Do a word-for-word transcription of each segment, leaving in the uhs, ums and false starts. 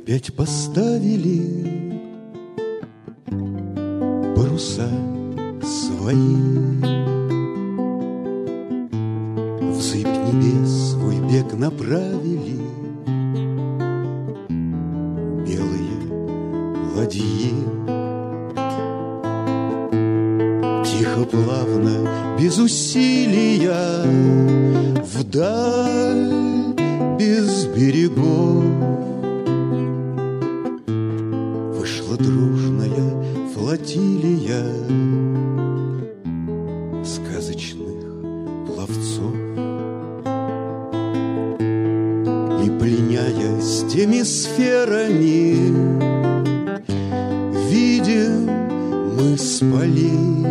опять поставили паруса свои. Взыбь небес свой бег направили белые ладьи. Тихо, плавно, без усилия, вдаль, без берегов вышла дружная флотилия сказочных пловцов. И, пленяясь теми сферами, видим мы с полей,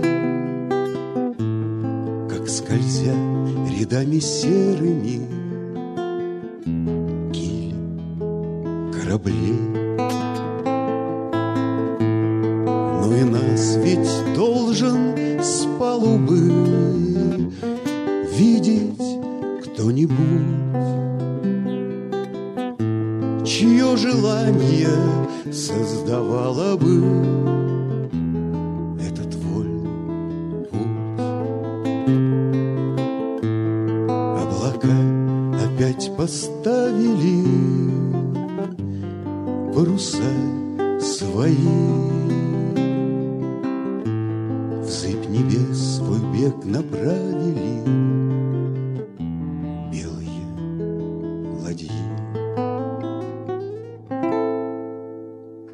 как, скользя рядами серыми, киль кораблей. Но и нас ведь должен с палубы видеть кто-нибудь, чье желание создавало бы этот вольный путь. Облака опять поставили паруса свои. Взыбь небес свой бег направили